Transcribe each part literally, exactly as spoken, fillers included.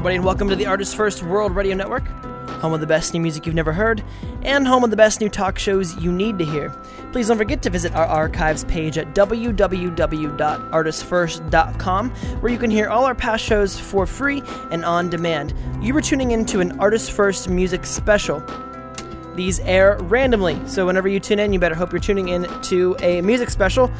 everybody, and welcome to the Artist First World Radio Network, home of the best new music you've never heard, and home of the best new talk shows you need to hear. Please don't forget to visit our archives page at w w w dot artist first dot com, where you can hear all our past shows for free and on demand. You were tuning into an Artist First music special. These air randomly, so whenever you tune in, you better hope you're tuning in to a music special,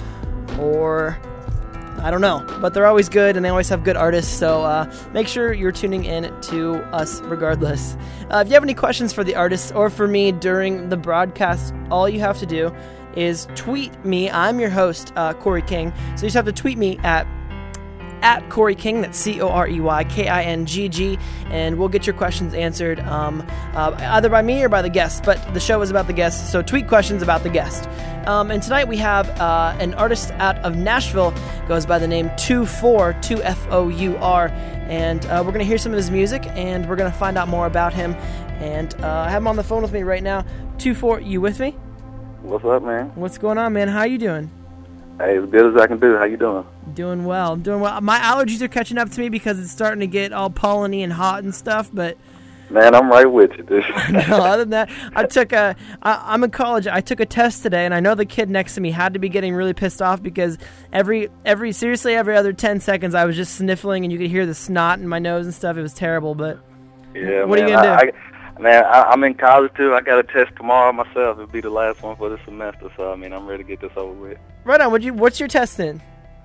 or I don't know, but they're always good, and they always have good artists, so uh, make sure you're tuning in to us regardless. Uh, if you have any questions for the artists or for me during the broadcast, all you have to do is tweet me. I'm your host, uh, Corey King, so you just have to tweet me at at Corey King, that's C O R E Y K I N G G, and we'll get your questions answered um, uh, either by me or by the guest, but the show is about the guest, so tweet questions about the guest. Um, and tonight we have uh, an artist out of Nashville, goes by the name two four, two F O U R, and uh, we're going to hear some of his music, and we're going to find out more about him, and uh, I have him on the phone with me right now. two four, you with me? What's up, man? What's going on, man? How you doing? Hey, as good as I can do. How you doing? Doing well. I'm doing well. My allergies are catching up to me because it's starting to get all polleny and hot and stuff, but... Man, I'm right with you, dude. No, other than that, I took a... I, I'm in college. I took a test today, and I know the kid next to me had to be getting really pissed off because every... every seriously, every other ten seconds, I was just sniffling, and you could hear the snot in my nose and stuff. It was terrible, but... Yeah, what man, are you going to do? I, I, man, I, I'm in college, too. I got a test tomorrow myself. It'll be the last one for the semester, so, I mean, I'm ready to get this over with. Right on. What'd you, what's your test in?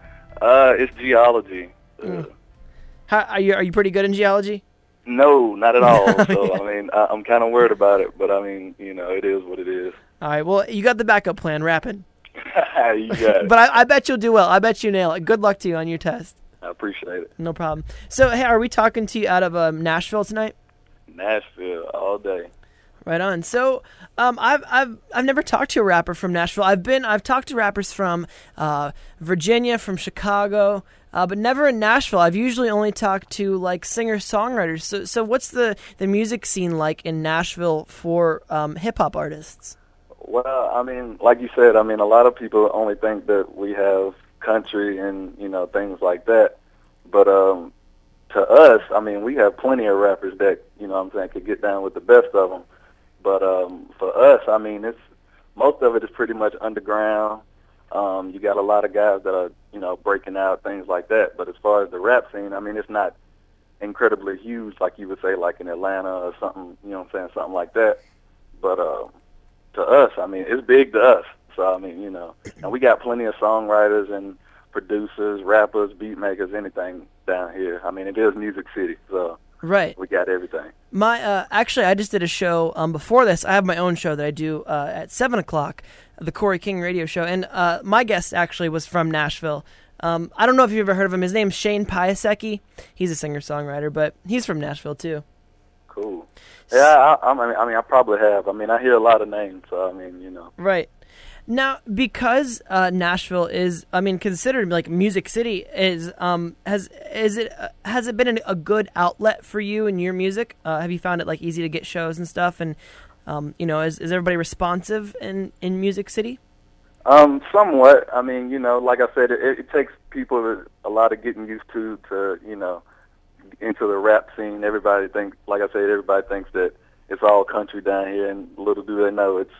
Uh, it's geology. Mm. How, are you are you pretty good in geology? No, not at all. So, I mean, I, I'm kind of worried about it, but, I mean, you know, it is what it is. All right, well, you got the backup plan, rapping. You got it. But I, I bet you'll do well. I bet you nail it. Good luck to you on your test. I appreciate it. No problem. So, hey, are we talking to you out of um, Nashville tonight? Nashville, all day. Right on. So, um, I've I've I've never talked to a rapper from Nashville. I've been I've talked to rappers from uh, Virginia, from Chicago, uh, but never in Nashville. I've usually only talked to like singer songwriters. So, so what's the, the music scene like in Nashville for um, hip hop artists? Well, I mean, like you said, I mean, a lot of people only think that we have country and, you know, things like that. But um, to us, I mean, we have plenty of rappers that, you know what I'm saying, could get down with the best of them. But um, for us, I mean, it's most of it is pretty much underground. Um, you got a lot of guys that are, you know, breaking out, things like that. But as far as the rap scene, I mean, it's not incredibly huge like you would say like in Atlanta or something, you know what I'm saying, something like that. But uh, to us, I mean, it's big to us. So, I mean, you know, and we got plenty of songwriters and producers, rappers, beat makers, anything down here. I mean, it is Music City, so right. We got everything. My uh, actually, I just did a show um, before this. I have my own show that I do uh, at seven o'clock, the Corey King Radio Show, and uh, my guest actually was from Nashville. Um, I don't know if you've ever heard of him. His name's Shane Piasecki. He's a singer-songwriter, but he's from Nashville too. Cool. Yeah, I, I mean, I mean, I probably have. I mean, I hear a lot of names, so I mean, you know. Right. Now, because uh, Nashville is, I mean, considered like Music City, is um has is it uh, has it been an, a good outlet for you and your music? Uh, have you found it like easy to get shows and stuff? And um, you know, is is everybody responsive in, in Music City? Um, somewhat. I mean, you know, like I said, it, it takes people a lot of getting used to to you know into the rap scene. Everybody thinks, like I said, everybody thinks that it's all country down here, and little do they know it's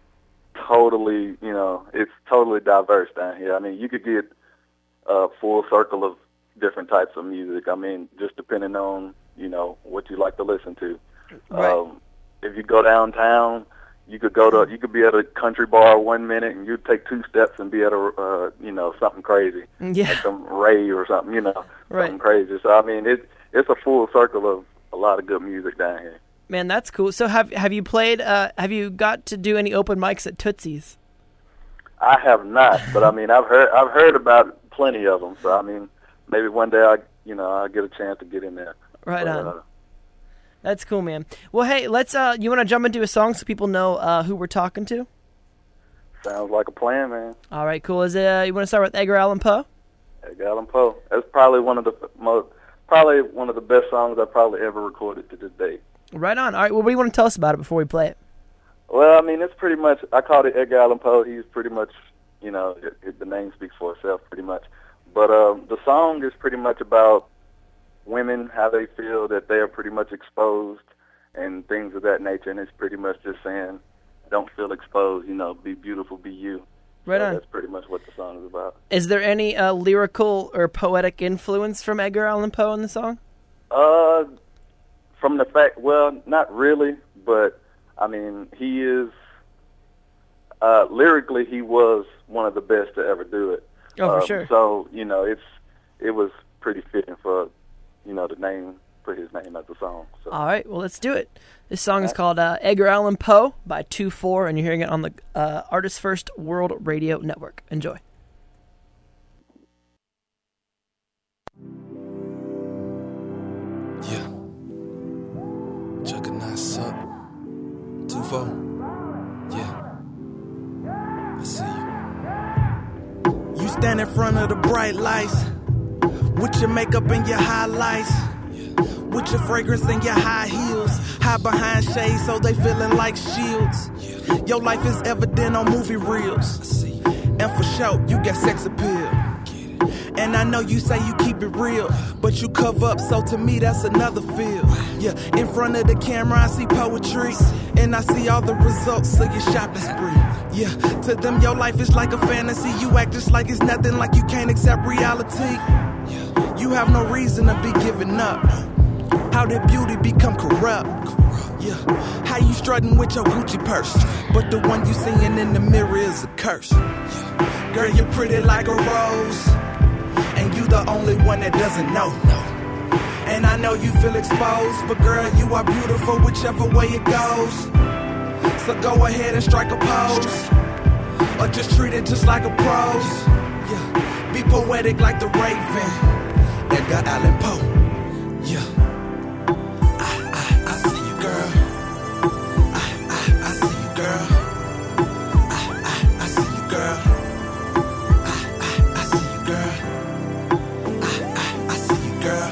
totally, you know, it's totally diverse down here. I mean, you could get a full circle of different types of music. I mean, just depending on, you know, what you like to listen to. Right. Um, if you go downtown, you could go to, you could be at a country bar one minute, and you'd take two steps and be at a, uh, you know, something crazy, yeah, like some rave or something, you know, right. something crazy. So I mean, it it's a full circle of a lot of good music down here. Man, that's cool. So have have you played, uh, have you got to do any open mics at Tootsie's? I have not, but I mean, I've heard I've heard about plenty of them. So I mean, maybe one day I, you know, I'll get a chance to get in there. Right but, on. Uh, That's cool, man. Well, hey, let's. Uh, you want to jump into a song so people know uh, who we're talking to? Sounds like a plan, man. All right, cool. Is it? Uh, you want to start with Edgar Allan Poe? Edgar Allan Poe. That's probably one of the most, probably one of the best songs I've probably ever recorded to this day. Right on. All right. Well, what do you want to tell us about it before we play it? Well, I mean, it's pretty much. I called it Edgar Allan Poe. He's pretty much, you know, it, it, the name speaks for itself, pretty much. But um, the song is pretty much about women, how they feel that they are pretty much exposed and things of that nature. And it's pretty much just saying, don't feel exposed, you know, be beautiful, be you. Right so on. That's pretty much what the song is about. Is there any uh, lyrical or poetic influence from Edgar Allan Poe in the song? Uh, from the fact, well, not really, but, I mean, he is, uh, lyrically, he was one of the best to ever do it. Oh, for um, sure. So, you know, it's it was pretty fitting for, you know, the name, put his name as the song. So. All right, well, let's do it. This song is called uh, Edgar Allan Poe by two four, and you're hearing it on the uh, Artists First World Radio Network. Enjoy. Yeah. Chuck a nice up. two four. Yeah. I see you. You stand in front of the bright lights with your makeup and your highlights, with your fragrance and your high heels, hide behind shades so they feeling like shields. Your life is evident on movie reels, and for sure you got sex appeal. And I know you say you keep it real, but you cover up, so to me that's another feel. Yeah, in front of the camera I see poetry, and I see all the results of your shopping spree. Yeah, to them your life is like a fantasy. You act just like it's nothing, like you can't accept reality. You have no reason to be giving up. How did beauty become corrupt? Yeah, how you strutting with your Gucci purse, but the one you seeing in the mirror is a curse. Girl, you're pretty like a rose, and you the only one that doesn't know. And I know you feel exposed, but girl, you are beautiful whichever way it goes. So go ahead and strike a pose, or just treat it just like a prose. Yeah, be poetic like the Raven, Edgar Allan Poe. Yeah, I, I, I see you, girl. I, I, I see you, girl. I, I, I see you, girl. I, I, I see you, girl. I, I, I see you, girl.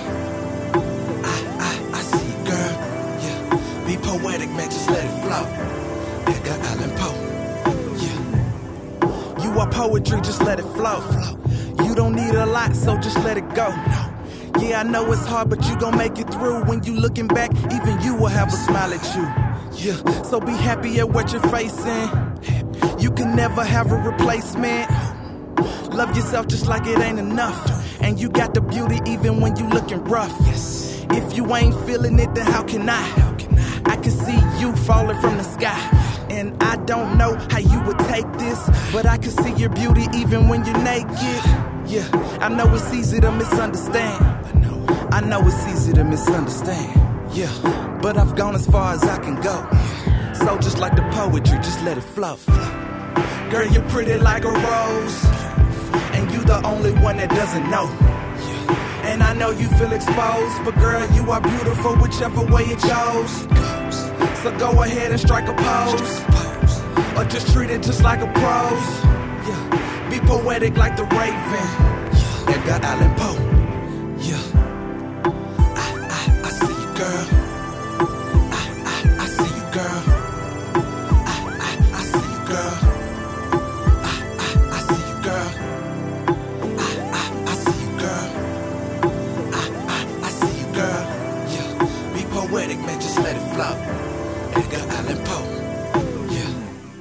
I, I, I see you, girl. Yeah, be poetic, man, just let it flow. Edgar Allan Poe. Yeah, you are poetry, just let it flow. You don't need a lot, so just let it go. Yeah, I know it's hard, but you gon' make it through. When you looking back, even you will have a smile at you. Yeah, so be happy at what you're facing. You can never have a replacement. Love yourself just like it ain't enough. And you got the beauty even when you looking rough. If you ain't feeling it, then how can I? I can see you falling from the sky. And I don't know how you would take this, but I can see your beauty even when you're naked. Yeah, I know it's easy to misunderstand. I know, I know it's easy to misunderstand. Yeah, but I've gone as far as I can go. So just like the poetry, just let it flow. Girl, you're pretty like a rose, and you the only one that doesn't know. And I know you feel exposed, but girl, you are beautiful whichever way it goes. So go ahead and strike a pose, or just treat it just like a prose. Yeah, be poetic like the Raven, Edgar Allan Poe. Yeah, I, I, I see you, girl. I, I, I see you, girl. I, I, I see you, girl. I, I, I see you, girl. I, I, I see you, girl. I, I, I see you, girl. Yeah, be poetic, man, just let it flow. Edgar Allan Poe. Yeah.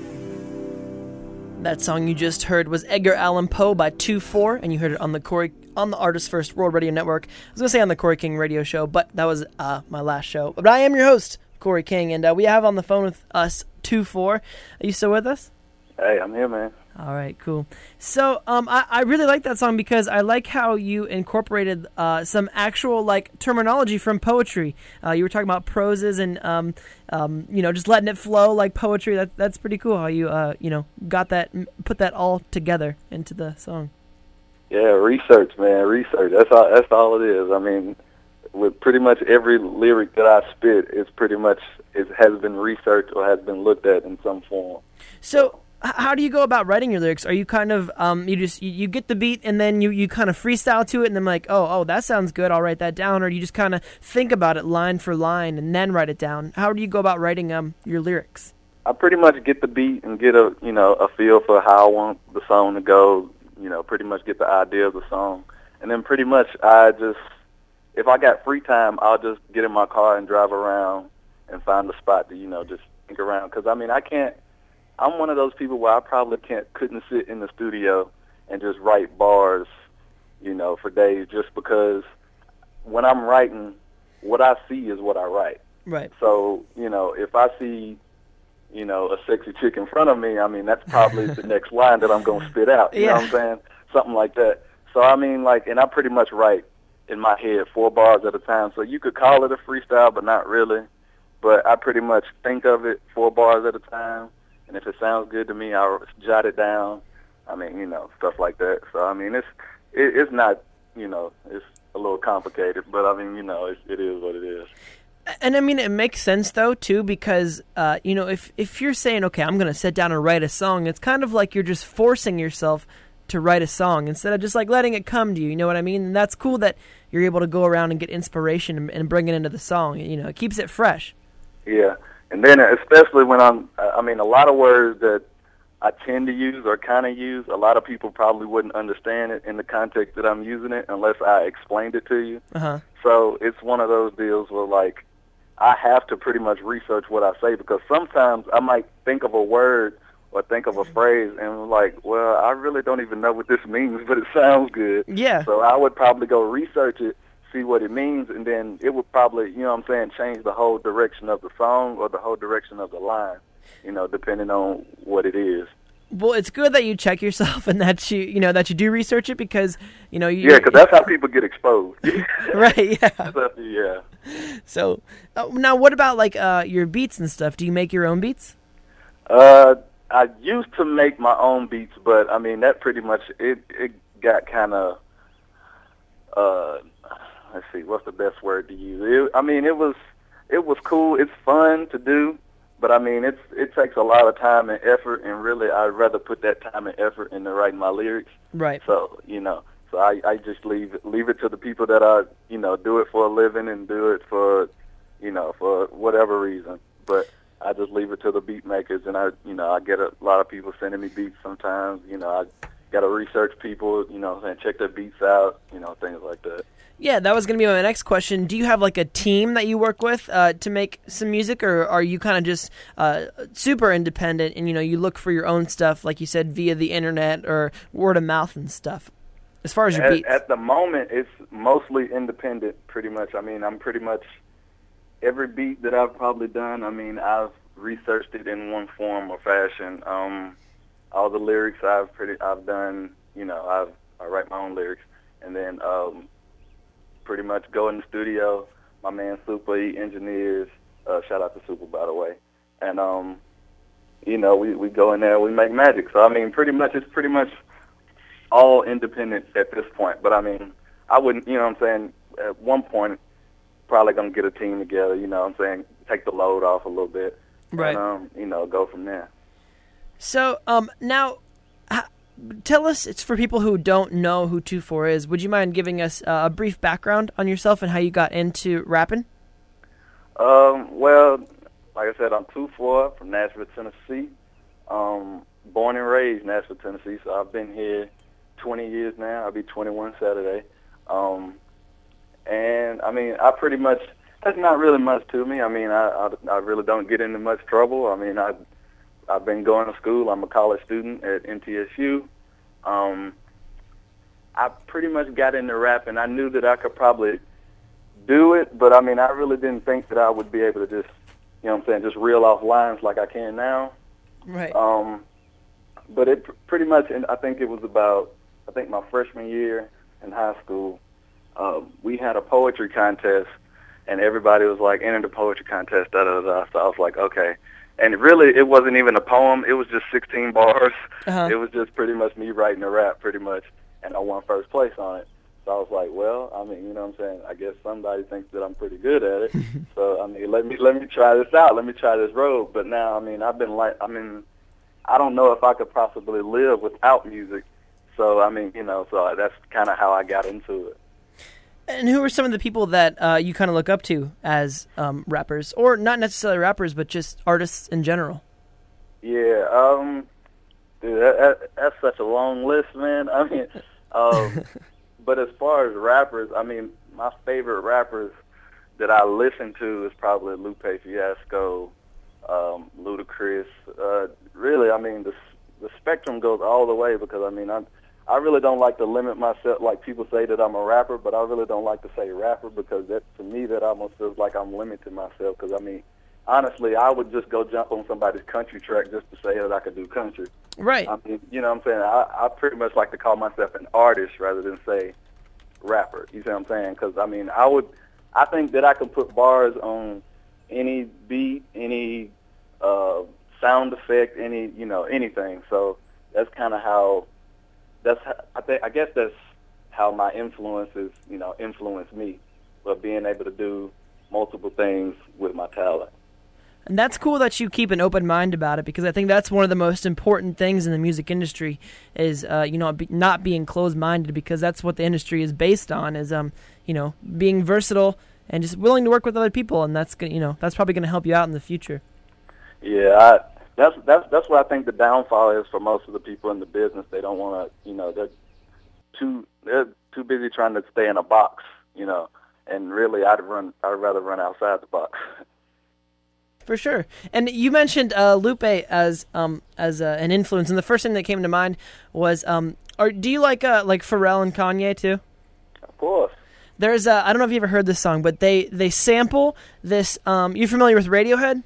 That song you just heard was Edgar Allan Poe by two four, and you heard it on the Corey on the Artists First World Radio Network. I was gonna say on the Corey King Radio Show, but that was uh, my last show. But I am your host, Corey King, and uh, we have on the phone with us two four. Are you still with us? Hey, I'm here, man. All right, cool. So um, I, I really like that song because I like how you incorporated uh, some actual like terminology from poetry. Uh, you were talking about proses and um, um, you know, just letting it flow like poetry. That that's pretty cool. How you uh, you know got that, put that all together into the song. Yeah, research, man, research. That's all. That's all it is. I mean, with pretty much every lyric that I spit, it's pretty much it has been researched or has been looked at in some form. So. How do you go about writing your lyrics? Are you kind of um, you just you, you get the beat and then you, you kind of freestyle to it and then like oh oh that sounds good, I'll write that down, or do you just kind of think about it line for line and then write it down? How do you go about writing um your lyrics? I pretty much get the beat and get a you know a feel for how I want the song to go. You know, pretty much get the idea of the song, and then pretty much I just if I got free time, I'll just get in my car and drive around and find a spot to, you know, just think around. Because, I mean, I can't, I'm one of those people where I probably can't, couldn't sit in the studio and just write bars, you know, for days, just because when I'm writing, what I see is what I write. Right. So, you know, if I see, you know, a sexy chick in front of me, I mean, that's probably the next line that I'm going to spit out. You yeah. know what I'm saying? Something like that. So, I mean, like, and I pretty much write in my head four bars at a time. So you could call it a freestyle, but not really. But I pretty much think of it four bars at a time. And if it sounds good to me, I'll jot it down. I mean, you know, stuff like that. So, I mean, it's it, it's not, you know, it's a little complicated. But, I mean, you know, it, it is what it is. And, I mean, it makes sense, though, too, because, uh, you know, if, if you're saying, okay, I'm going to sit down and write a song, it's kind of like you're just forcing yourself to write a song instead of just like letting it come to you. You know what I mean? And that's cool that you're able to go around and get inspiration and, and bring it into the song. You know, it keeps it fresh. Yeah, and then especially when I'm, I mean, a lot of words that I tend to use or kind of use, a lot of people probably wouldn't understand it in the context that I'm using it unless I explained it to you. Uh-huh. So it's one of those deals where, like, I have to pretty much research what I say, because sometimes I might think of a word or think of a phrase and like, well, I really don't even know what this means, but it sounds good. Yeah. So I would probably go research it, see what it means, and then it would probably, you know what I'm saying, change the whole direction of the song or the whole direction of the line, you know, depending on what it is. Well, it's good that you check yourself and that you, you know, that you do research it, because, you know, you, yeah, because that's how people get exposed. Right. Yeah. So, yeah. So uh, now, what about like uh, your beats and stuff? Do you make your own beats? Uh, I used to make my own beats, but I mean that pretty much it. It got kind of. Uh, let's see, what's the best word to use? It, I mean, it was it was cool. It's fun to do. But I mean, it's it takes a lot of time and effort, and really, I'd rather put that time and effort into writing my lyrics. Right. So you know, so I, I just leave it, leave it to the people that are, you know, do it for a living and do it for, you know, for whatever reason. But I just leave it to the beat makers, and I, you know, I get a lot of people sending me beats sometimes. You know, I got to research people, you know, and check their beats out, you know, things like that. Yeah, that was going to be my next question. Do you have like a team that you work with uh, to make some music, or are you kind of just uh, super independent and, you know, you look for your own stuff, like you said, via the internet or word of mouth and stuff, as far as your at, beats? At the moment, it's mostly independent, pretty much. I mean, I'm pretty much, every beat that I've probably done, I mean, I've researched it in one form or fashion. Um, all the lyrics I've pretty, I've done, you know, I've, I write my own lyrics, and then um, pretty much go in the studio. My man Super, he engineers. Uh, shout out to Super, by the way. And, um, you know, we, we go in there, we make magic. So, I mean, pretty much, it's pretty much all independent at this point. But, I mean, I wouldn't, you know what I'm saying, at one point, probably going to get a team together, you know what I'm saying, take the load off a little bit. Right. And, um, you know, go from there. So, um, now, h- tell us, it's for people who don't know who two four is, would you mind giving us uh, a brief background on yourself and how you got into rapping? Um, well, like I said, I'm two four from Nashville, Tennessee. Um, born and raised Nashville, Tennessee, so I've been here twenty years now. I'll be twenty-one Saturday. Um, and, I mean, I pretty much, that's not really much to me. I mean, I, I, I really don't get into much trouble. I mean, I, I've been going to school. I'm a college student at N T S U. Um, I pretty much got into rap, and I knew that I could probably do it, but, I mean, I really didn't think that I would be able to just, you know what I'm saying, just reel off lines like I can now. Right. Um, but it pr- pretty much, and I think it was about, I think my freshman year in high school, uh, we had a poetry contest, and everybody was like, enter the poetry contest, da-da-da-da. So I was like, okay. And really, it wasn't even a poem. It was just sixteen bars. Uh-huh. It was just pretty much me writing a rap, pretty much, and I won first place on it. So I was like, well, I mean, you know what I'm saying? I guess somebody thinks that I'm pretty good at it. So, I mean, let me let me try this out. Let me try this road. But now, I mean, I've been like, I mean, I don't know if I could possibly live without music. So, I mean, you know, so that's kind of how I got into it. And who are some of the people that uh, you kind of look up to as um, rappers, or not necessarily rappers, but just artists in general? Yeah, um, dude, that, that, that's such a long list, man. I mean, um, but as far as rappers, I mean, my favorite rappers that I listen to is probably Lupe Fiasco, um, Ludacris. Uh, really, I mean, the the spectrum goes all the way because, I mean, I I really don't like to limit myself. Like people say that I'm a rapper, but I really don't like to say rapper because that, to me, that almost feels like I'm limiting myself because, I mean, honestly, I would just go jump on somebody's country track just to say that I could do country. Right. I mean, you know what I'm saying? I, I pretty much like to call myself an artist rather than say rapper. You see what I'm saying? Because, I mean, I would, I think that I can put bars on any beat, any uh, sound effect, any, you know, anything. So that's kind of how, that's, how, I think, I guess that's how my influences, you know, influence me, but being able to do multiple things with my talent. And that's cool that you keep an open mind about it because I think that's one of the most important things in the music industry is, uh, you know, be, not being closed-minded because that's what the industry is based on is, um, you know, being versatile and just willing to work with other people. And that's, you know, that's probably going to help you out in the future. Yeah, I, that's, that's, that's what I think the downfall is for most of the people in the business. They don't want to, you know, they're too, they're too busy trying to stay in a box, you know, and really I'd run, I'd rather run outside the box. For sure. And you mentioned uh, Lupe as um, as uh, an influence, and the first thing that came to mind was, um, or do you like uh, like Pharrell and Kanye too? Of course. There's uh, I don't know if you ever heard this song, but they they sample this. Um, you familiar with Radiohead?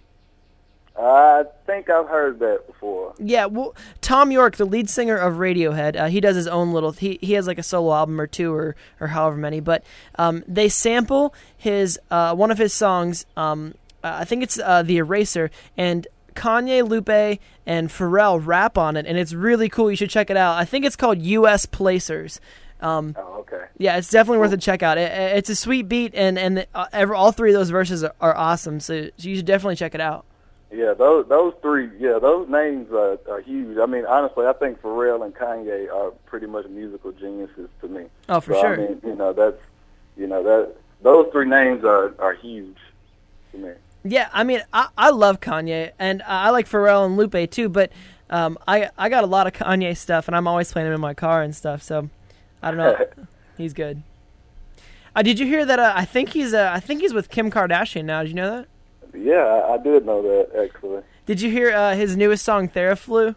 I think I've heard that before. Yeah, well, Tom York, the lead singer of Radiohead, uh, he does his own little. He he has like a solo album or two or or however many, but um, they sample his uh, one of his songs. Um, Uh, I think it's uh, The Eraser, and Kanye, Lupe, and Pharrell rap on it, and it's really cool. You should check it out. I think it's called U S Placers. Um, oh, okay. Yeah, it's definitely worth a check out. It, it's a sweet beat, and, and uh, every, all three of those verses are, are awesome, so, so you should definitely check it out. Yeah, those those three, yeah, those names are, are huge. I mean, honestly, I think Pharrell and Kanye are pretty much musical geniuses to me. Oh, for so, sure. I mean, you know, that's, you know, that those three names are, are huge to me. Yeah, I mean, I, I love Kanye, and I like Pharrell and Lupe too, but um, I I got a lot of Kanye stuff, and I'm always playing him in my car and stuff, so I don't know. He's good. Uh, did you hear that? Uh, I think he's uh, I think he's with Kim Kardashian now. Did you know that? Yeah, I, I did know that, actually. Did you hear uh, his newest song, Theraflu?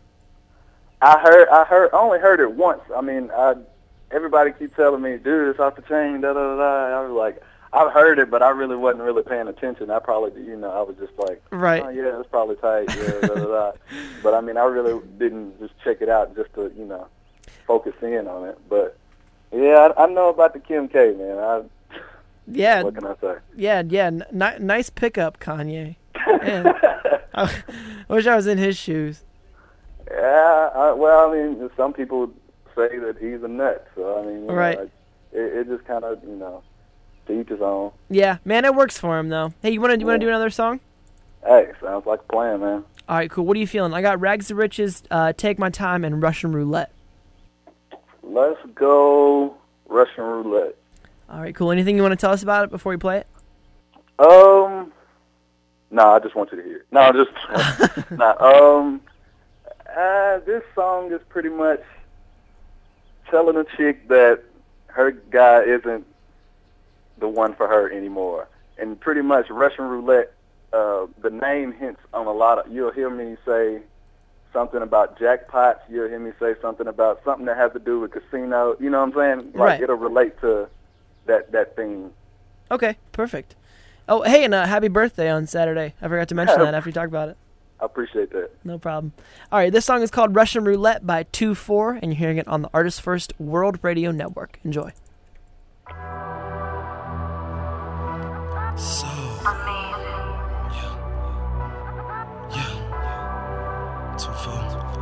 I heard, I heard, I only heard it once. I mean, I everybody keeps telling me, dude, it's off the chain, da da da. I was like, I've heard it, but I really wasn't really paying attention. I probably, you know, I was just like, right. Oh, yeah, it's probably tight, yeah, da, da, da. But, I mean, I really didn't just check it out just to, you know, focus in on it. But, yeah, I, I know about the Kim K, man. I, yeah. What can I say? Yeah, yeah, n- nice pickup, Kanye. Man, I wish I was in his shoes. Yeah, I, well, I mean, some people say that he's a nut. So, I mean, you right. know, it, it just kind of, you know, to each his own. Yeah, man, it works for him, though. Hey, you want to you want to do another song? Hey, sounds like a plan, man. All right, cool. What are you feeling? I got Rags to Riches, uh, Take My Time, and Russian Roulette. Let's go Russian Roulette. All right, cool. Anything you want to tell us about it before we play it? Um, no, I just want you to hear it. No, just, nah, um, uh, this song is pretty much telling a chick that her guy isn't the one for her anymore. And pretty much Russian Roulette, uh, the name hints on a lot of, you'll hear me say something about jackpots, you'll hear me say something about something that has to do with casino, you know what I'm saying? Like, right. It'll relate to that, that theme. Okay, perfect. Oh, hey, and uh, happy birthday on Saturday. I forgot to mention that after you talked about it. I appreciate that. No problem. All right, this song is called Russian Roulette by two four, and you're hearing it on the Artist First World Radio Network. Enjoy. So, yeah, yeah, two four,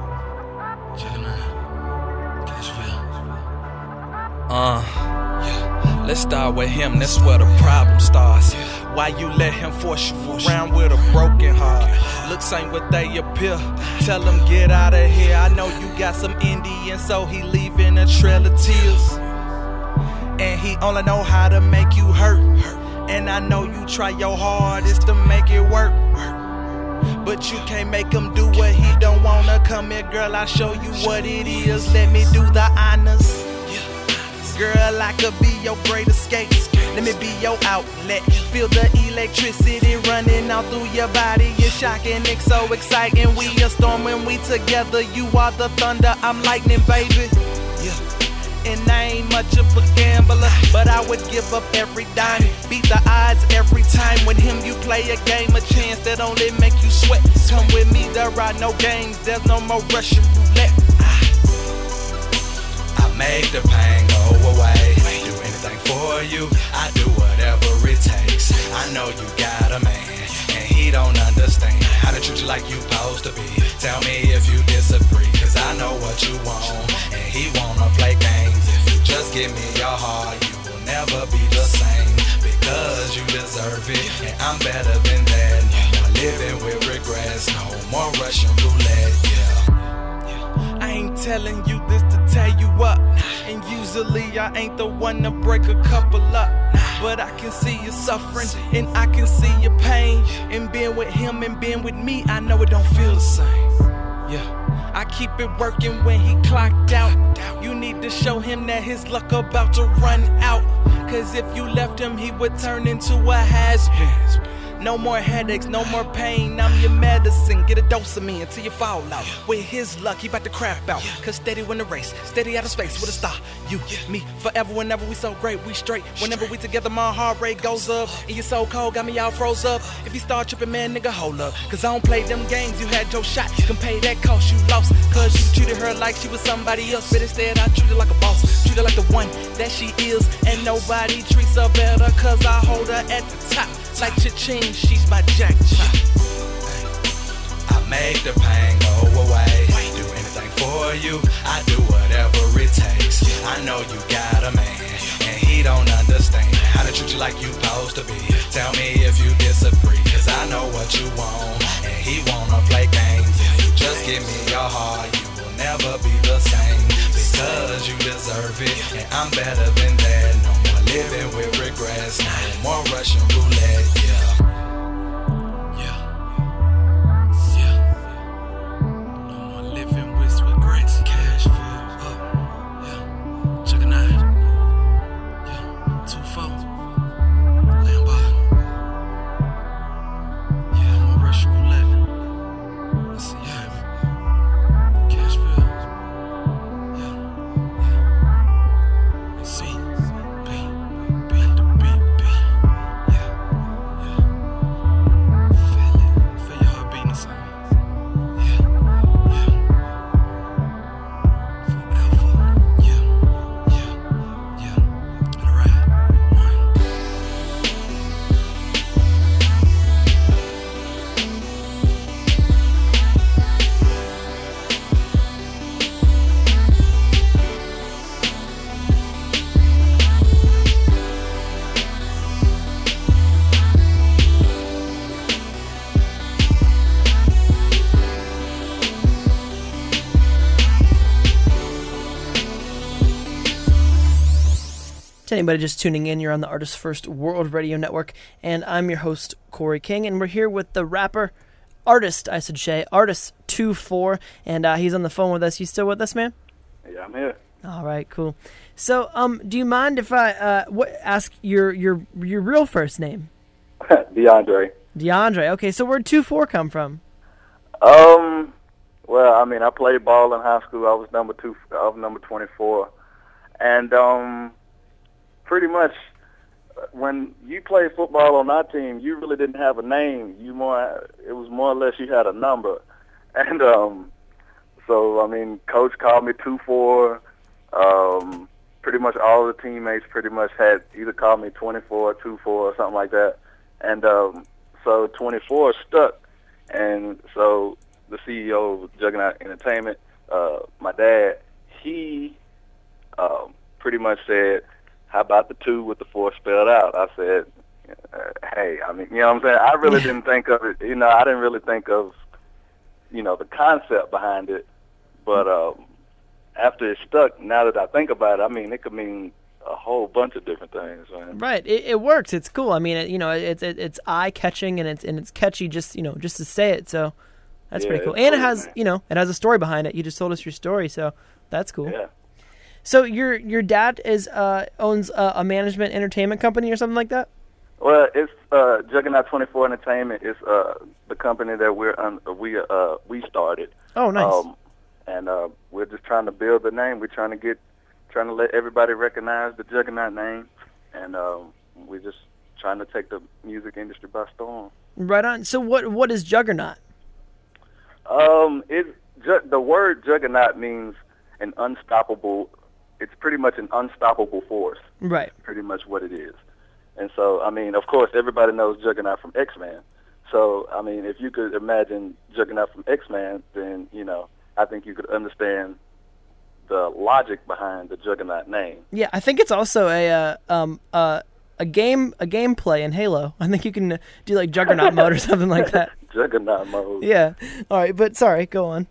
Juggernaut, Cashville. Uh, yeah. Let's start with him. That's where the problem starts. Why you let him force you around with a broken heart? Looks ain't what they appear. Tell him get out of here. I know you got some Indian, so he leaving a trail of tears. And he only know how to make you hurt. And I know you try your hardest to make it work. But you can't make him do what he don't wanna. Come here, girl, I'll show you what it is. Let me do the honors. Girl, I could be your great escape. Let me be your outlet. Feel the electricity running out through your body. It's shocking, it's so exciting. We a storm when we together. You are the thunder, I'm lightning, baby. Yeah. And I ain't much of a gambler, but I would give up every dime. Beat the odds every time. With him you play a game, a chance that only make you sweat. Come with me, there are no games. There's no more Russian roulette. I make the pain go away. Do anything for you, I do whatever it takes. I know you got a man, and he don't understand how to treat you like you supposed to be. Tell me if you disagree, cause I know what you want, and he wanna play games. If you just give me your heart, you will never be the same, because you deserve it, and I'm better than that. No more living with regrets, no more Russian roulette, yeah. I ain't telling you this to tear you up, and usually I ain't the one to break a couple up, but I can see you suffering, and I can see your pain, and being with him and being with me, I know it don't feel the same. Yeah, I keep it working when he clocked out. You need to show him that his luck about to run out, cause if you left him, he would turn into a has-been. No more headaches, no more pain, I'm your medicine. Get a dose of me until you fall out. With his luck, he bout to crap out. Cause steady win the race, steady out of space with a star. You, me, forever, whenever we so great, we straight. Whenever we together, my heart rate goes up. And you so cold, got me all froze up. If you start tripping, man, nigga, hold up. Cause I don't play them games, you had your shot. You can pay that cost, you lost. Cause you treated her like she was somebody else, but instead I treat her like a boss. Treat her like the one that she is, and nobody treats her better. Cause I hold her at the top. Like cha-ching, she's my jackpot. I make the pain go away. Do anything for you, I do whatever it takes. I know you got a man, and he don't understand how to treat you like you supposed to be. Tell me if you disagree, cause I know what you want, and he wanna play games. If you just give me your heart, you will never be the same, because you deserve it, and I'm better than that. No more living with regrets, no more Russian roulette, yeah. To anybody just tuning in, you're on the Artist First World Radio Network, and I'm your host, Corey King, and we're here with the rapper, artist, I should say, Artist two four, and uh, he's on the phone with us. You still with us, man? Yeah, I'm here. All right, cool. So, um, do you mind if I uh, what, ask your your your real first name? DeAndre. DeAndre. Okay, so where'd two four come from? Um, well, I mean, I played ball in high school. I was number two. I was number twenty-four, and um. Pretty much, when you played football on our team, you really didn't have a name. You more, it was more or less you had a number, and um, so I mean, coach called me two four. Um, pretty much all the teammates pretty much had either called me twenty-four, two four, or something like that, and um, so twenty-four stuck. And so the C E O of Juggernaut Entertainment, uh, my dad, he um, pretty much said, how about the two with the four spelled out? I said, uh, hey, I mean, you know what I'm saying? I really didn't think of it. You know, I didn't really think of, you know, the concept behind it. But um, after it stuck, now that I think about it, I mean, it could mean a whole bunch of different things, man. Right. It, it works. It's cool. I mean, it, you know, it's it, it's eye-catching and it's and it's catchy just, you know, just to say it. So that's yeah, pretty cool. And it cool, has, man. you know, it has a story behind it. You just told us your story, so that's cool. Yeah. So your your dad is uh, owns a, a management entertainment company or something like that? Well, it's uh, Juggernaut twenty-four Entertainment. It's uh, the company that we're un- we uh, we started. Oh, nice. Um, and uh, we're just trying to build the name. We're trying to get, trying to let everybody recognize the Juggernaut name, and um, we're just trying to take the music industry by storm. Right on. So what what is Juggernaut? Um, it ju- the word Juggernaut means an unstoppable. It's pretty much an unstoppable force. Right. Pretty much what it is. And so, I mean, of course, everybody knows Juggernaut from X-Men. So, I mean, if you could imagine Juggernaut from X-Men, then, you know, I think you could understand the logic behind the Juggernaut name. Yeah, I think it's also a uh, um uh, a game a gameplay in Halo. I think you can do like Juggernaut mode or something like that. Juggernaut mode. Yeah. All right, but sorry, go on.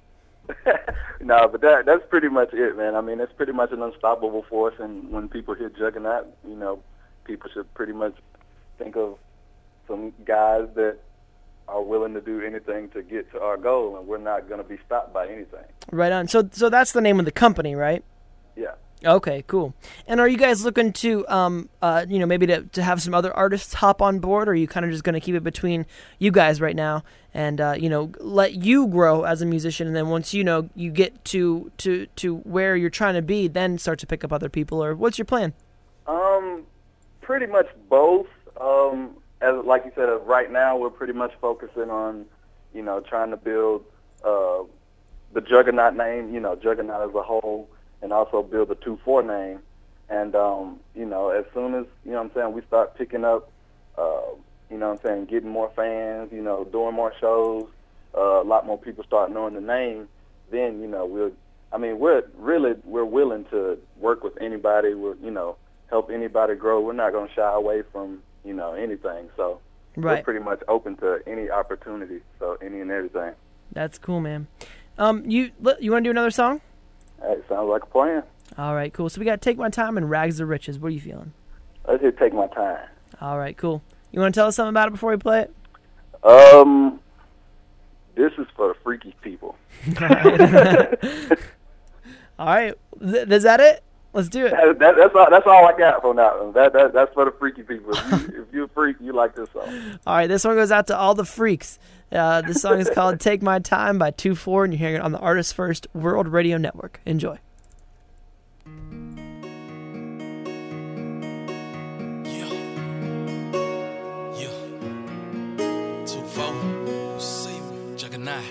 No, but that that's pretty much it, man. I mean, it's pretty much an unstoppable force, and when people hear Juggernaut, you know, people should pretty much think of some guys that are willing to do anything to get to our goal, and we're not going to be stopped by anything. Right on. So so that's the name of the company, right? Yeah. Okay, cool. And are you guys looking to, um, uh, you know, maybe to, to have some other artists hop on board, or are you kind of just going to keep it between you guys right now and, uh, you know, let you grow as a musician, and then once, you know, you get to, to, to where you're trying to be, then start to pick up other people, or what's your plan? Um, pretty much both. Um, as like you said, uh, right now we're pretty much focusing on, you know, trying to build uh, the Juggernaut name, you know, Juggernaut as a whole, and also build the two four name. And, um, you know, as soon as, you know what I'm saying, we start picking up, uh, you know what I'm saying, getting more fans, you know, doing more shows, uh, a lot more people start knowing the name, then, you know, we'll, I mean, we're really, we're willing to work with anybody, we're, you know, help anybody grow. We're not going to shy away from, you know, anything. So Right. we're pretty much open to any opportunity, so any and everything. That's cool, man. Um, you you want to do another song? Hey, sounds like a plan. All right, cool. So we got Take My Time and Rags to Riches. What are you feeling? Let's just take my time. All right, cool. You want to tell us something about it before we play it? Um, this is for the freaky people. All right. Th- is that it? Let's do it. That, that, that's all. That's all I got from that one. That, that that's for the freaky people. If, you, if you're a freak, you like this song. All right, this one goes out to all the freaks. Uh, this song is called Take My Time by two four, and you're hearing it on the Artists First World Radio Network. Enjoy. Yeah. Yeah. two four. See, Juggernaut.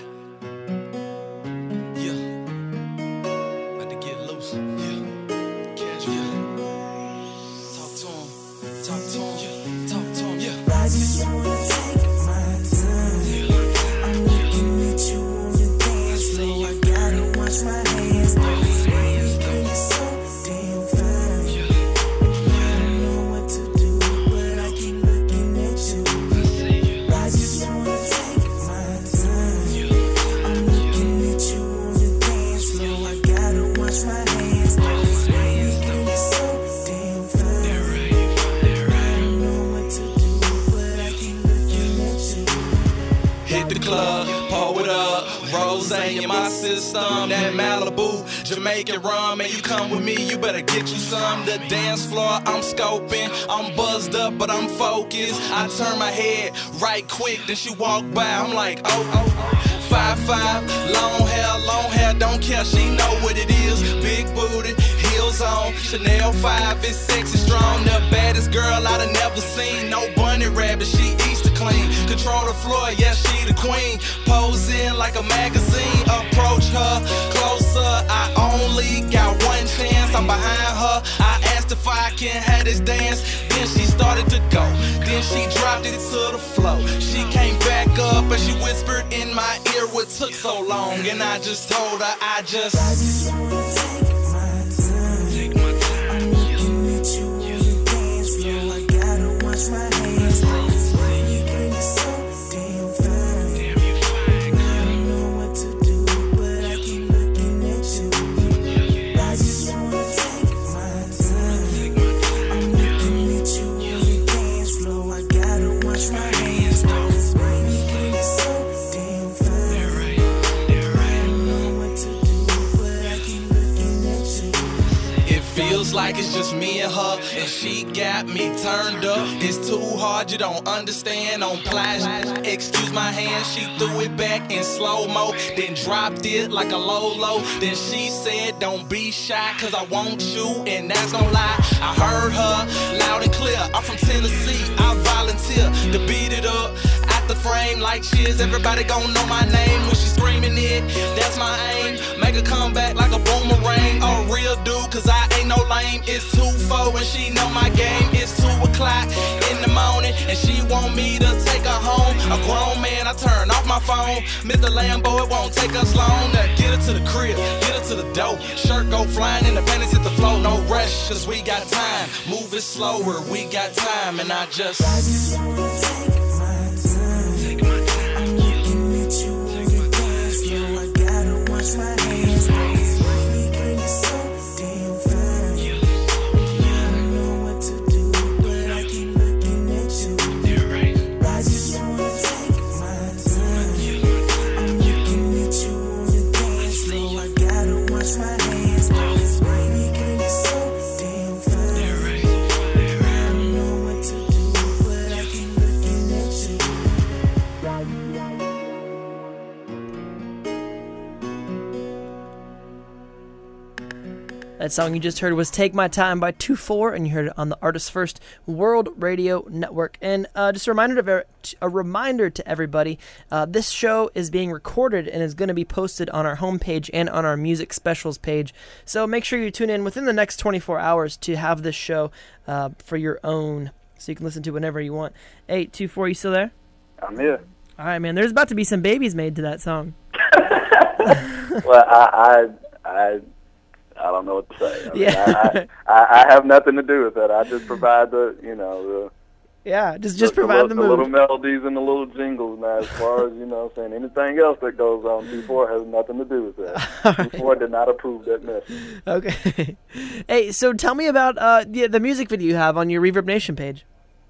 Yeah. About to get loose. Yeah. Cash. Yeah. Talk to him. Talk to him. Yeah. Talk to him. Yeah. I just wanna take my time. I'm looking at you on the dance floor. I gotta watch my hands. Baby, girl, you're so damn fine. I don't know what to do, but I keep looking at you. I just wanna take my time. I'm looking at you on the dance floor. I gotta watch my hands. Baby, girl, you're so damn fine. I don't know what to do, but I keep looking at you. Hit the club, pour it up, rose in my system, that Malibu, Jamaican rum, and you come with me, you better get you some. The dance floor, I'm scoping, I'm buzzed up, but I'm focused. I turn my head right quick, then she walk by, I'm like, oh, oh, oh. Five, five, long hair, long hair, don't care, she know what it is. Big booty, heels on, Chanel five, it's sexy strong. The baddest girl I'd have never seen, no bunny rabbit, she eats the clean. Control the floor, yeah, she the queen. Posing like a magazine, approach her closer. I only got one chance, I'm behind her. I asked if I can have this dance, then she started to go. Then she dropped it to the floor. She came back up and she whispered in my ear what took so long. And I just told her I just I just wanna take my time. I'm looking at you on the dance floor. I gotta watch my hands. Baby, girl, you're so damn fine. I don't know what to do, but I keep looking at you. I just wanna take my time. I'm looking at you on the dance floor. I gotta watch my hands. Baby, girl, you're so damn fine. I don't know what to do, but I keep looking at you. If just me and her, and she got me turned up. It's too hard, you don't understand. On plastic, excuse my hand, she threw it back in slow-mo, then dropped it like a low-low. Then she said, don't be shy, cause I want you, and that's no lie. I heard her loud and clear. I'm from Tennessee, I volunteer to beat it up at the frame like cheers. Everybody gon' know my name when she screaming it. That's my aim. Make her come back like a boomerang. A real dude, cause I ain't no lame. It's two four and she know my game. It's two o'clock in the morning and she want me to take her home. A grown man, I turn off my phone. Mister Lambo, it won't take us long. Now get her to the crib, get her to the door. Shirt go flying and the panties hit the floor. No rush, cause we got time. Move it slower, we got time. And I just I just wanna take my time. Take my time. I'm looking at you on the dance floor. I gotta wash my hands. Baby girl, you're so damn fine. I don't know what to do, but I keep looking at you. I just wanna take my time. I'm looking at you on the dance floor. I gotta wash my hands. Baby girl, you're so damn fine. I don't know what to do, but I keep looking at you. That song you just heard was Take My Time by two four, and you heard it on the Artist First World Radio Network. And uh, just a reminder to ver- a reminder to everybody, uh, this show is being recorded and is going to be posted on our homepage and on our music specials page. So make sure you tune in within the next twenty-four hours to have this show uh, for your own, so you can listen to it whenever you want. Hey, two four, you still there? I'm here. All right, man. There's about to be some babies made to that song. Well, I, I, I, I don't know what to say. I mean, Yeah. I, I, I have nothing to do with that. I just provide the, you know, Yeah, just the, just the, provide the, the the little mood. melodies and the little jingles. Now, as far as, you know, saying anything else that goes on, two four has nothing to do with that. two four did not approve that message. Okay. Hey, so tell me about uh, the, the music video you have on your Reverb Nation page.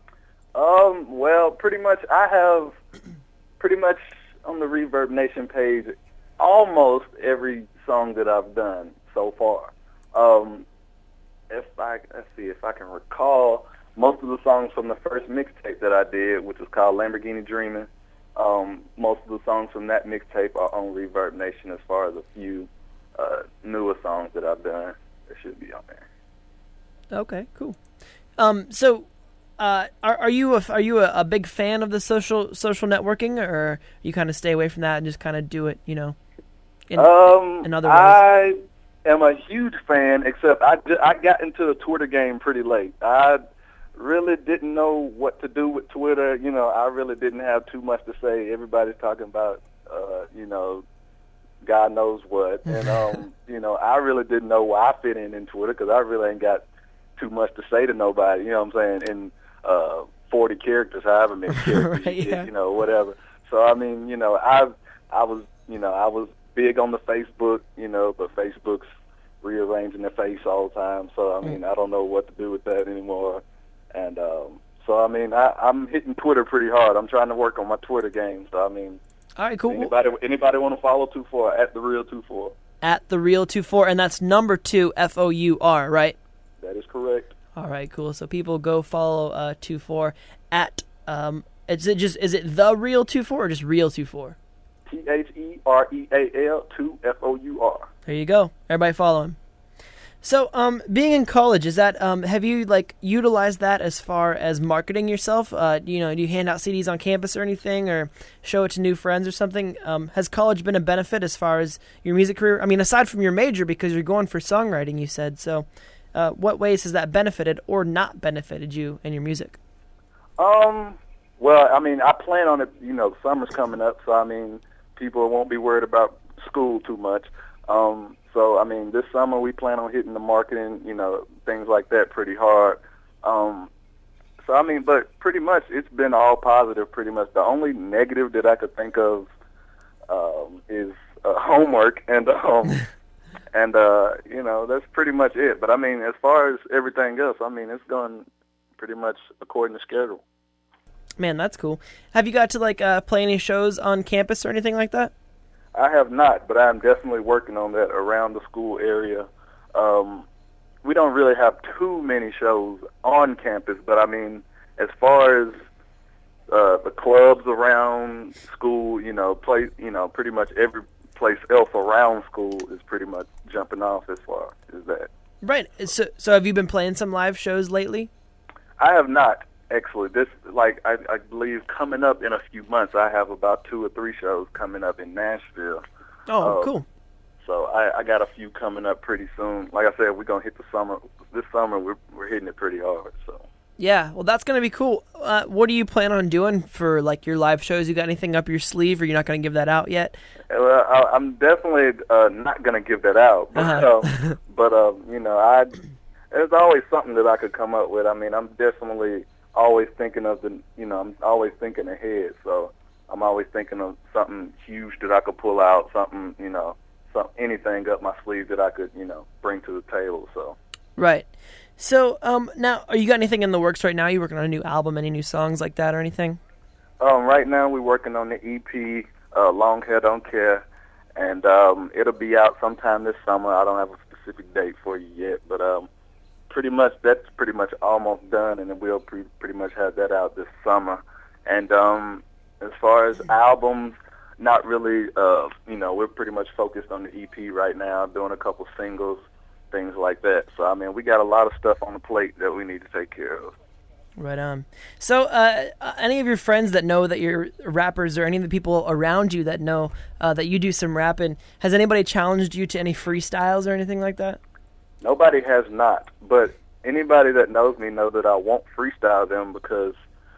Um, well, pretty much I have pretty much on the Reverb Nation page almost every song that I've done so far. Um, if I let's see if I can recall, most of the songs from the first mixtape that I did, which was called Lamborghini Dreaming, um, most of the songs from that mixtape are on Reverb Nation. As far as a few uh, newer songs that I've done, that should be on there. Okay, cool. Um, so, uh, are are you a, are you a, a big fan of the social social networking, or you kind of stay away from that and just kind of do it, you know, in, Um, in other ways? I am a huge fan, except I, ju- I got into the Twitter game pretty late. I really didn't know what to do with Twitter. You know, I really didn't have too much to say. Everybody's talking about, uh, you know, God knows what. And, um, you know, I really didn't know where I fit in in Twitter because I really ain't got too much to say to nobody, you know what I'm saying, in uh, forty characters, however many characters, Right, you, yeah. you know, whatever. So, I mean, you know, I I was, you know, I was big on the Facebook, you know, but Facebook's rearranging their face all the time. So, I mean, I don't know what to do with that anymore. And um, so, I mean, I, I'm hitting Twitter pretty hard. I'm trying to work on my Twitter game. So, I mean, All right, cool. anybody anybody want to follow two four at the real two four? At the real two four, and that's number two F O U R, right? That is correct. All right, cool. So people go follow uh two four at um. Is it just is it the real two four or just real two four? T H E R E A L two F O U R. There you go. Everybody follow him. So, um, being in college, is that um, have you like utilized that as far as marketing yourself? Uh, you know, do you hand out C Ds on campus or anything, or show it to new friends or something? Um, has college been a benefit as far as your music career? I mean, aside from your major, because you're going for songwriting, you said. So, uh, what ways has that benefited or not benefited you in your music? Um, well, I mean, I plan on it, you know, summer's coming up, so, I mean, people won't be worried about school too much. Um, so, I mean, this summer we plan on hitting the marketing, you know, things like that pretty hard. Um, so, I mean, but pretty much it's been all positive pretty much. The only negative that I could think of um, is uh, homework, and, um, and uh, you know, that's pretty much it. But, I mean, as far as everything else, I mean, it's going pretty much according to schedule. Man, that's cool. Have you got to like uh, play any shows on campus or anything like that? I have not, but I'm definitely working on that around the school area. Um, we don't really have too many shows on campus, but I mean, as far as uh, the clubs around school, you know, play, you know, pretty much every place else around school is pretty much jumping off as far as that. Right. So, so have you been playing some live shows lately? I have not, actually. This, like, I, I believe coming up in a few months, I have about two or three shows coming up in Nashville. Oh, uh, cool. So I, I got a few coming up pretty soon. Like I said, we're going to hit the summer. This summer, we're, we're hitting it pretty hard, so. Yeah, well, that's going to be cool. Uh, what do you plan on doing for, like, your live shows? You got anything up your sleeve, or you're not going to give that out yet? Well, I, I'm definitely uh, not going to give that out. But, Uh-huh. uh, but uh, you know, I there's always something that I could come up with. I mean, I'm definitely always thinking of the, you know, I'm always thinking ahead. So I'm always thinking of something huge that I could pull out, something, you know, some, anything up my sleeve that I could, you know, bring to the table. So. Right. So, um, now, are you got anything in the works right now? You working on a new album, any new songs like that or anything? Um, right now we're working on the E P, uh, Long Hair Don't Care, and um, it'll be out sometime this summer. I don't have a specific date for you yet, but um, pretty much that's pretty much almost done, and then we'll pre- pretty much have that out this summer. And um, as far as albums, not really, uh, you know, we're pretty much focused on the E P right now, doing a couple singles, things like that. So, I mean, we got a lot of stuff on the plate that we need to take care of. Right on. So, uh, any of your friends that know that you're rappers, or any of the people around you that know uh, that you do some rapping, has anybody challenged you to any freestyles or anything like that? Nobody has not, but anybody that knows me knows that I won't freestyle them because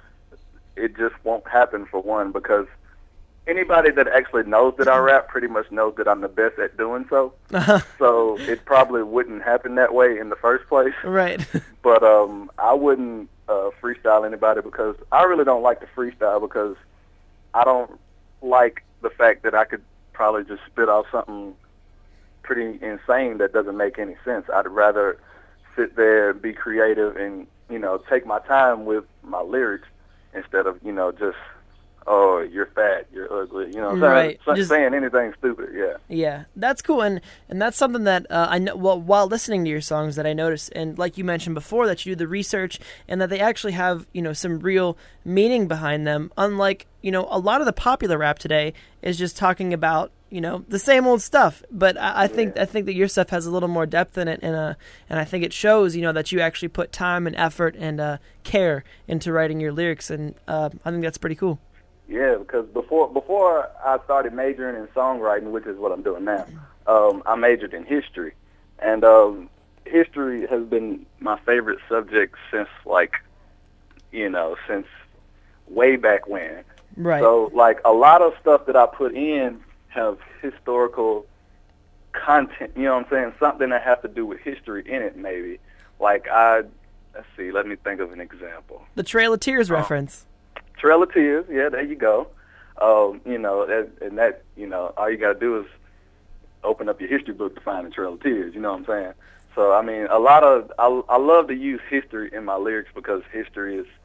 it just won't happen, for one, because anybody that actually knows that I rap pretty much knows that I'm the best at doing so. So it probably wouldn't happen that way in the first place. Right. But um, I wouldn't uh, freestyle anybody because I really don't like to freestyle because I don't like the fact that I could probably just spit out something pretty insane that doesn't make any sense. I'd rather sit there, be creative, and, you know, take my time with my lyrics instead of, you know, just, oh, you're fat, you're ugly, you know what I'm Right. saying? Just- saying anything stupid, yeah. Yeah, that's cool, and and that's something that uh, I know. Well, while listening to your songs, that I noticed, and like you mentioned before, that you do the research and that they actually have, you know, some real meaning behind them. Unlike, you know, a lot of the popular rap today is just talking about, you know, the same old stuff. But I, I think Yeah. I think that your stuff has a little more depth in it, and uh, and I think it shows, you know, that you actually put time and effort and uh, care into writing your lyrics, and uh, I think that's pretty cool. Yeah, because before before I started majoring in songwriting, which is what I'm doing now, um, I majored in history. And um, history has been my favorite subject since, like, you know, since way back when. Right. So, like, a lot of stuff that I put in have historical content, you know what I'm saying? Something that has to do with history in it, maybe. Like, I, let's see, let me think of an example. The Trail of Tears reference. Trail of Tears, yeah, there you go. Um, you know, and, and that, you know, all you got to do is open up your history book to find the Trail of Tears, you know what I'm saying? So, I mean, a lot of, I, I love to use history in my lyrics because history is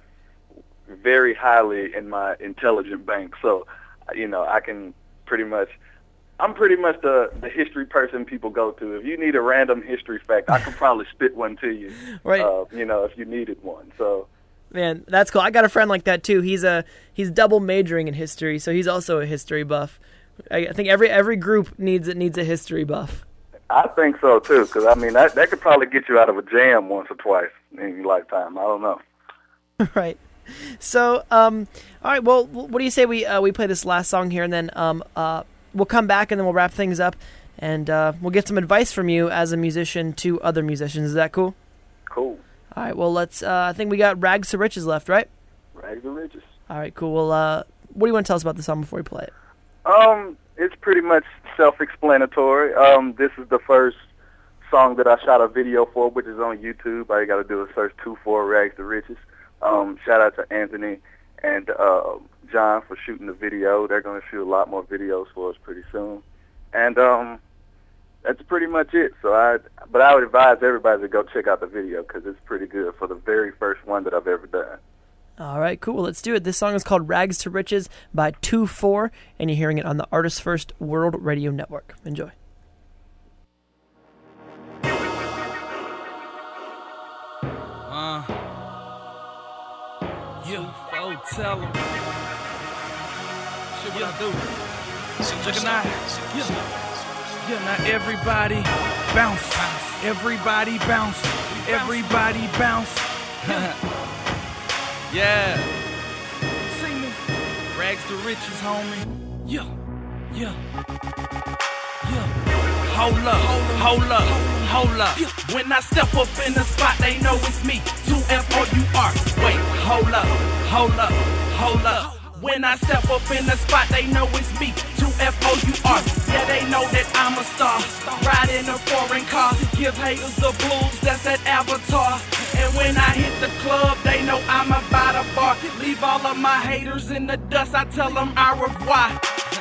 very highly in my intelligent bank. So, you know, I can pretty much, I'm pretty much the, the history person people go to. If you need a random history fact, I could probably spit one to you, Right. uh, you know, if you needed one. So, Man, that's cool. I got a friend like that too. He's a he's double majoring in history, so he's also a history buff. I, I think every every group needs it needs a history buff. I think so too, because I mean that that could probably get you out of a jam once or twice in your lifetime. I don't know. Right. So, um, all right. Well, what do you say we uh, we play this last song here, and then um, uh, we'll come back and then we'll wrap things up, and uh, we'll get some advice from you as a musician to other musicians. Is that cool? Cool. All right. Well, let's. Uh, I think we got Rags to Riches left, right? Rags to Riches. All right. Cool. Well, uh, what do you want to tell us about the song before we play it? Um, it's pretty much self-explanatory. Um, this is the first song that I shot a video for, which is on YouTube. All you got to do is search two four Rags to Riches. Um, shout out to Anthony and uh, John for shooting the video. They're going to shoot a lot more videos for us pretty soon. And um, that's pretty much it. So I, but I would advise everybody to go check out the video because it's pretty good for the very first one that I've ever done. All right, cool. Let's do it. This song is called Rags to Riches by two four, and you're hearing it on the Artists First World Radio Network. Enjoy. tell them. Shit, what I do. Check it out. Yeah. Yeah, now everybody bounce. Everybody bounce. Everybody bounce. Yeah. See me? Rags to riches, homie. Yeah. Yeah. Yeah. Hold up, hold up, hold up. When I step up in the spot, they know it's me. two F O U R. Wait, hold up, hold up, hold up. When I step up in the spot, they know it's me. two F O U R. Yeah, they know that I'm a star. Ride in a foreign car. Give haters the blues, that's that avatar. And when I hit the club, they know I'm about a bar. Leave all of my haters in the dust, I tell them au revoir.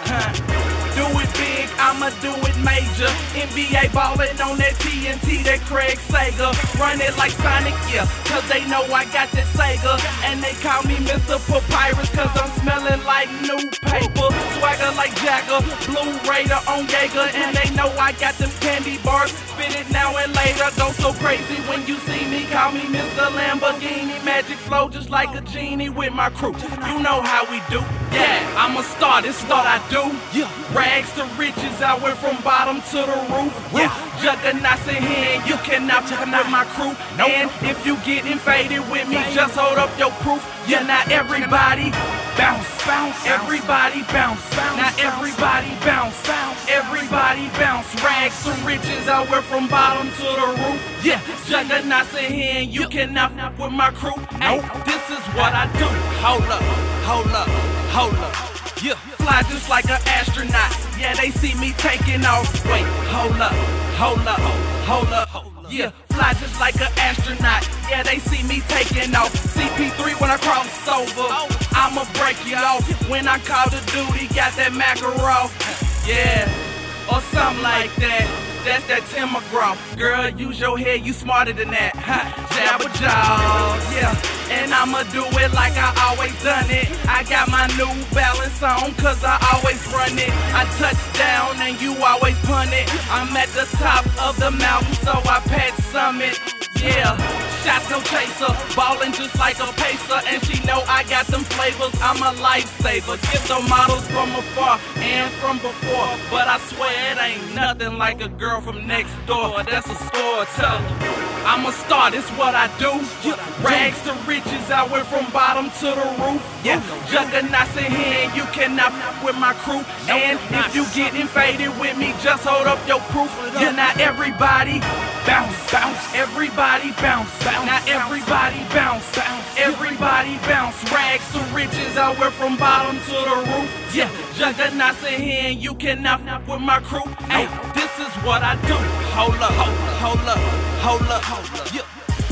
Do it big, I'ma do it major. N B A ballin' on that T N T, that Craig Sager. Run it like Sonic, yeah, cause they know I got that Sega. And they call me Mister Papyrus, cause I'm smelling like new paper. Swagger like Jagger, Blue Raider on Jaeger. And they know I got them candy bars. Spit it now and later, go so crazy when you see me. Call me Mister Lamborghini, magic flow just like a genie with my crew. You know how we do, yeah, I'm a star, this is what I do. Yeah. Rags to riches, I went from bottom to the roof. Yeah, juggernauts in hand, you cannot fuck with my crew. And if you getting faded with me, just hold up your proof. Yeah, now everybody bounce, bounce, everybody bounce. Now everybody bounce, everybody bounce. Rags to riches, I went from bottom to the roof. Yeah, juggernauts in hand, you cannot fuck with my crew. Hey, this is what I do. Hold up, hold up, hold up. Yeah, fly just like an astronaut. Yeah, they see me taking off. Wait, hold up, hold up, hold up. Yeah, fly just like an astronaut. Yeah, they see me taking off. C P three when I cross over, I'ma break you off. When I call the duty, got that Makarov. Yeah, or something like that. That's that Tim McGraw. Girl, use your head, you smarter than that. Ha, jabba jaw, yeah. And I'ma do it like I always done it. I got my New Balance on, cause I always run it. I touch down and you always punt it. I'm at the top of the mountain, so I pat summit. Yeah, shots no chaser, ballin' just like a pacer. And she know I got them flavors, I'm a lifesaver. Get the models from afar and from before, but I swear it ain't nothing like a girl from next door. That's a storyteller. I'm a star, this what I do. Rags to riches, I went from bottom to the roof. Yeah, juggernauts in hand, you cannot f with my crew. And if you getting faded with me, just hold up your proof. Yeah, now everybody bounce, bounce, everybody bounce. Now everybody bounce, everybody bounce. Rags to riches, I went from bottom to the roof. Yeah, juggernauts in hand, you cannot f with my crew. Hey, this is what I do. Hold up, hold up, hold up, hold up. Yeah.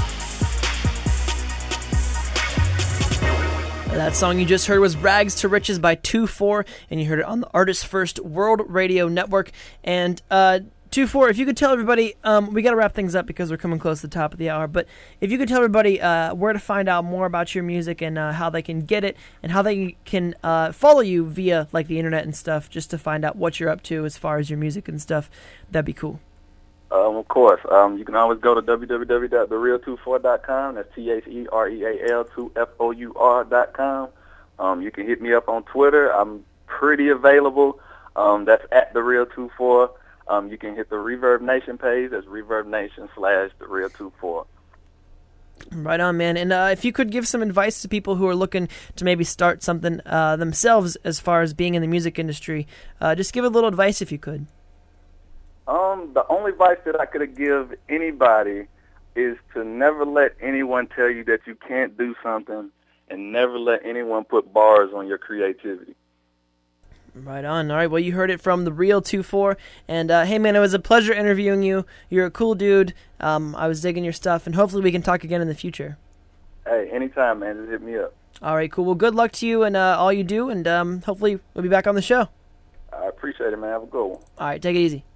That song you just heard was Rags to Riches by two four, and you heard it on the Artist First World Radio Network. And uh, two four, if you could tell everybody, um, we got to wrap things up because we're coming close to the top of the hour, but if you could tell everybody uh, where to find out more about your music and uh, how they can get it and how they can uh, follow you via like the internet and stuff, just to find out what you're up to as far as your music and stuff, that'd be cool. Um, of course. Um, you can always go to w w w dot the real two four dot com. That's T H E R E A L two F O U R dot com. Um, you can hit me up on Twitter. I'm pretty available. Um, that's at the real two four. Um, you can hit the Reverb Nation page. That's Reverb Nation slash the real two four. Right on, man. And uh, if you could give some advice to people who are looking to maybe start something uh, themselves as far as being in the music industry, uh, just give a little advice if you could. Um, the only advice that I could give anybody is to never let anyone tell you that you can't do something, and never let anyone put bars on your creativity. Right on. All right, well, you heard it from the Real two four, and uh, hey, man, it was a pleasure interviewing you. You're a cool dude. Um, I was digging your stuff, and hopefully we can talk again in the future. Hey, anytime, man. Just hit me up. All right, cool. Well, good luck to you and uh, all you do, and um, hopefully we'll be back on the show. I appreciate it, man. Have a good one. All right, take it easy.